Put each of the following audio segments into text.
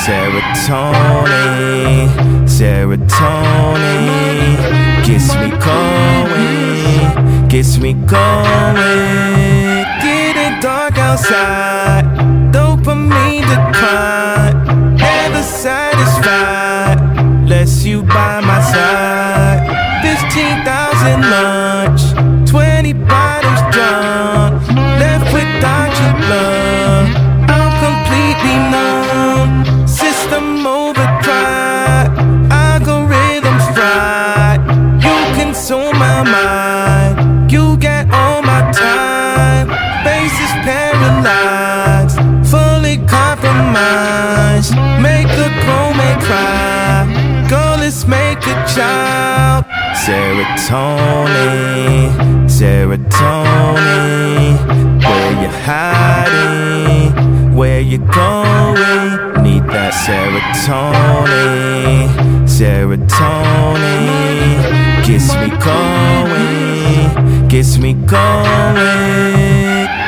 Serotonin, serotonin gets me going, gets me going. Getting dark outside, dopamine decline, never satisfied, less you by my side. 15,000 lunch, 20 bottles drunk, left without your love. I'm completely numb, system overdrive, algorithms fried. You consume my mind, you get all my time. Face is paralyzed, fully compromised. Make a grown man cry, go let's make a child. Serotonin, serotonin, where you hiding, where you going? Need that serotonin, serotonin gets me going, gets me going.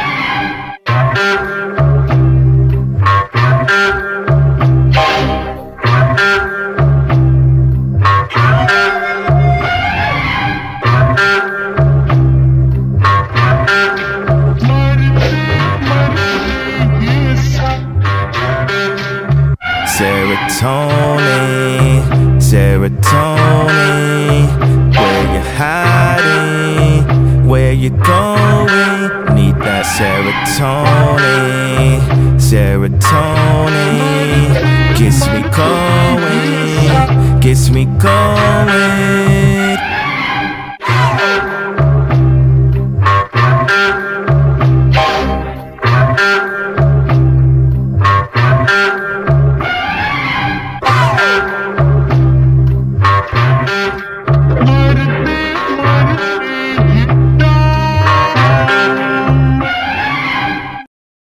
Serotonin, serotonin, where you hiding, where you going? Need that serotonin, serotonin gets me going, gets me going.